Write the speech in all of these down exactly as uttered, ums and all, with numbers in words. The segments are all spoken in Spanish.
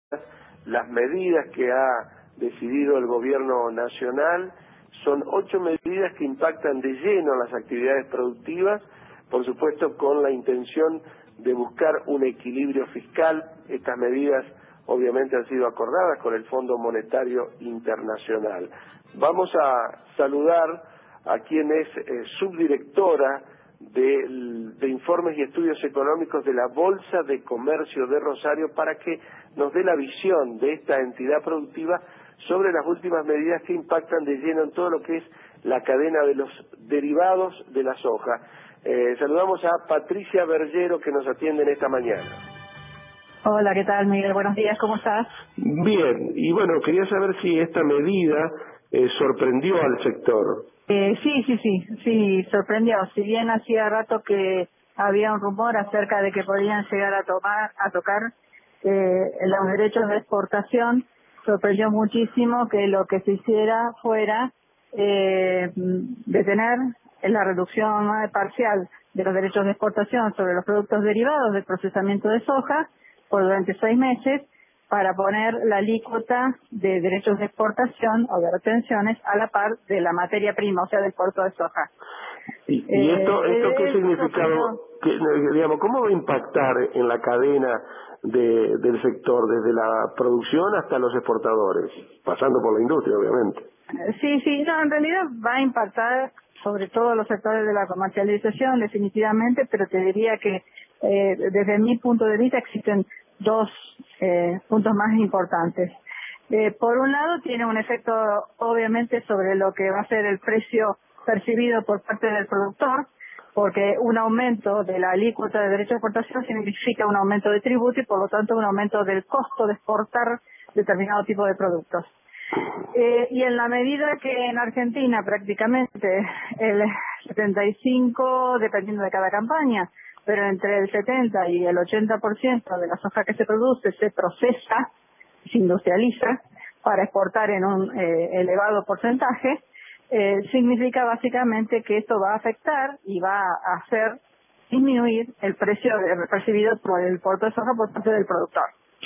Las medidas que ha decidido el gobierno nacional son ocho medidas que impactan de lleno las actividades productivas, por supuesto con la intención de buscar un equilibrio fiscal. Estas medidas obviamente han sido acordadas con el Fondo Monetario Internacional. Vamos a saludar a quien es eh, subdirectora de, de Informes y Estudios Económicos de la Bolsa de Comercio de Rosario para que nos dé la visión de esta entidad productiva sobre las últimas medidas que impactan de lleno en todo lo que es la cadena de los derivados de la soja. Eh, saludamos a Patricia Bergero, que nos atiende en esta mañana. Hola, ¿qué tal, Miguel? Buenos días, ¿cómo estás? Bien, y bueno, quería saber si esta medida eh, sorprendió al sector. Eh, sí, sí, sí, sí, sorprendió. Si bien hacía rato que había un rumor acerca de que podían llegar a tomar, a tocar eh, los derechos de exportación, sorprendió muchísimo que lo que se hiciera fuera eh, detener la reducción parcial de los derechos de exportación sobre los productos derivados del procesamiento de soja por durante seis meses para poner la alícuota de derechos de exportación o de retenciones a la par de la materia prima, o sea, del puerto de soja. ¿Y, y esto, eh, esto qué significado, que, digamos, cómo va a impactar en la cadena de, del sector, desde la producción hasta los exportadores, pasando por la industria, obviamente? Sí, sí, no, en realidad va a impactar sobre todo los sectores de la comercialización, definitivamente, pero te diría que eh, desde mi punto de vista existen dos eh, puntos más importantes. Eh, por un lado, tiene un efecto obviamente sobre lo que va a ser el precio percibido por parte del productor, porque un aumento de la alícuota de derecho de exportación significa un aumento de tributo y por lo tanto un aumento del costo de exportar determinado tipo de productos. Eh, y en la medida que en Argentina prácticamente el setenta y cinco, dependiendo de cada campaña, pero entre el setenta y el ochenta por ciento de la soja que se produce se procesa, se industrializa para exportar en un eh, elevado porcentaje, eh, significa básicamente que esto va a afectar y va a hacer disminuir el precio percibido por el puerto de soja por parte del productor.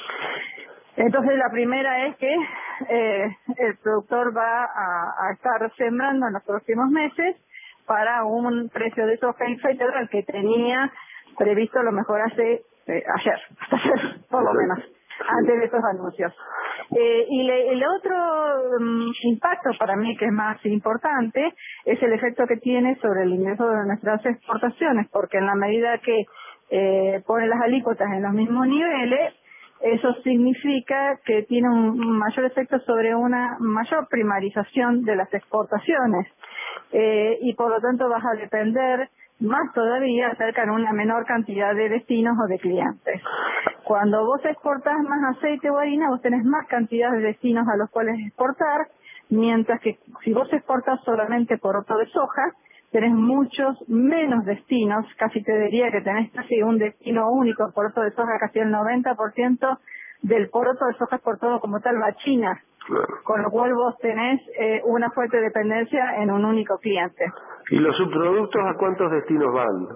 Entonces la primera es que eh, el productor va a, a estar sembrando en los próximos meses para un precio de soja inferior al que tenía previsto a lo mejor hace eh, ayer, hasta ayer por lo menos, antes de estos anuncios. Eh, y le, el otro um, impacto para mí que es más importante es el efecto que tiene sobre el ingreso de nuestras exportaciones, porque en la medida que eh, pone las alícuotas en los mismos niveles, eso significa que tiene un mayor efecto sobre una mayor primarización de las exportaciones eh, y por lo tanto vas a depender más todavía acerca de una menor cantidad de destinos o de clientes. Cuando vos exportás más aceite o harina, vos tenés más cantidad de destinos a los cuales exportar, mientras que si vos exportás solamente poroto de soja, tenés muchos menos destinos, casi te diría que tenés casi un destino único. Poroto de soja, casi el noventa por ciento del poroto de soja exportado como tal va a China, Claro. Con lo cual vos tenés eh, una fuerte dependencia en un único cliente. ¿Y los subproductos a cuántos destinos van?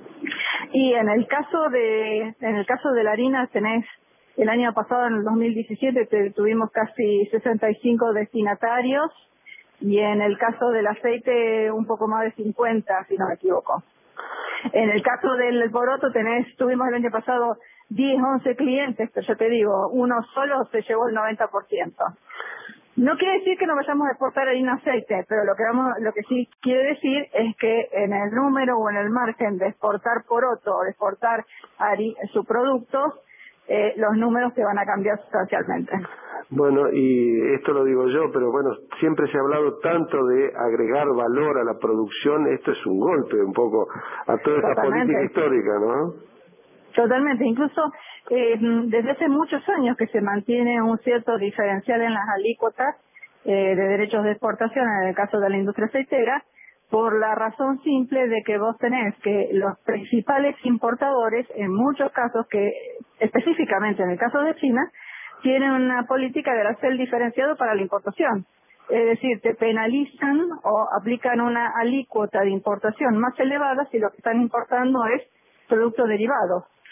Y en el caso de en el caso de la harina tenés, el año pasado, en el dos mil diecisiete, te, tuvimos casi sesenta y cinco destinatarios, y en el caso del aceite un poco más de cincuenta, si no me equivoco. En el caso del poroto tenés, tuvimos el año pasado diez, once clientes, pero yo te digo, uno solo se llevó el noventa por ciento. No quiere decir que no vayamos a exportar harina aceite, pero lo que vamos, lo que sí quiere decir es que en el número o en el margen de exportar poroto o de exportar hari, subproductos, eh, los números se van a cambiar sustancialmente. Bueno, y esto lo digo yo, pero bueno, siempre se ha hablado tanto de agregar valor a la producción. Esto es un golpe un poco a toda esta Totalmente. política histórica, ¿no? Totalmente, incluso eh, desde hace muchos años que se mantiene un cierto diferencial en las alícuotas eh, de derechos de exportación en el caso de la industria aceitera, por la razón simple de que vos tenés que los principales importadores, en muchos casos, que específicamente en el caso de China, tienen una política de arancel diferenciado para la importación. Es decir, te penalizan o aplican una alícuota de importación más elevada si lo que están importando es productos derivados.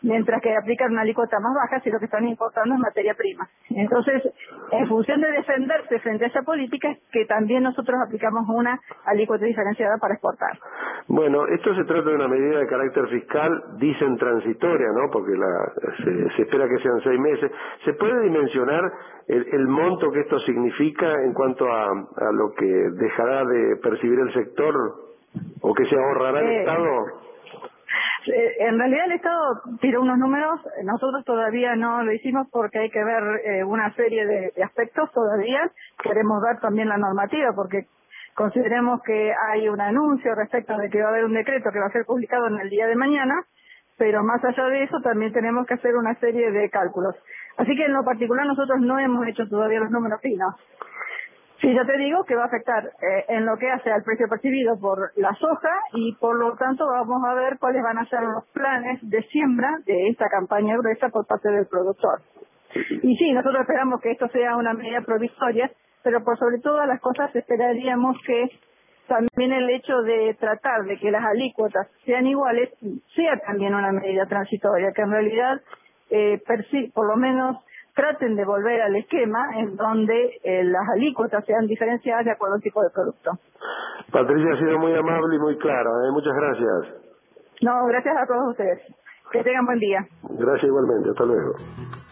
mientras que aplican una alícuota más baja si lo que están importando es materia prima. Entonces, en función de defenderse frente a esa política, es que también nosotros aplicamos una alícuota diferenciada para exportar. Bueno, esto se trata de una medida de carácter fiscal, dicen transitoria, ¿no? Porque la, se, se espera que sean seis meses. ¿Se puede dimensionar el, el monto que esto significa en cuanto a, a lo que dejará de percibir el sector o que se ahorrará el Eh, Estado? En realidad el Estado tiró unos números, nosotros todavía no lo hicimos porque hay que ver eh, una serie de, de aspectos todavía. Queremos ver también la normativa porque consideremos que hay un anuncio respecto de que va a haber un decreto que va a ser publicado en el día de mañana, pero más allá de eso también tenemos que hacer una serie de cálculos. Así que en lo particular nosotros no hemos hecho todavía los números finos. Sí, yo te digo que va a afectar eh, en lo que hace al precio percibido por la soja y por lo tanto vamos a ver cuáles van a ser los planes de siembra de esta campaña gruesa por parte del productor. Y sí, nosotros esperamos que esto sea una medida provisoria, pero por sobre todas las cosas esperaríamos que también el hecho de tratar de que las alícuotas sean iguales sea también una medida transitoria, que en realidad eh, perci- por lo menos traten de volver al esquema en donde eh, las alícuotas sean diferenciadas de acuerdo al tipo de producto. Patricia, ha sido muy amable y muy clara, ¿eh? Muchas gracias. No, gracias a todos ustedes. Que tengan buen día. Gracias igualmente, hasta luego.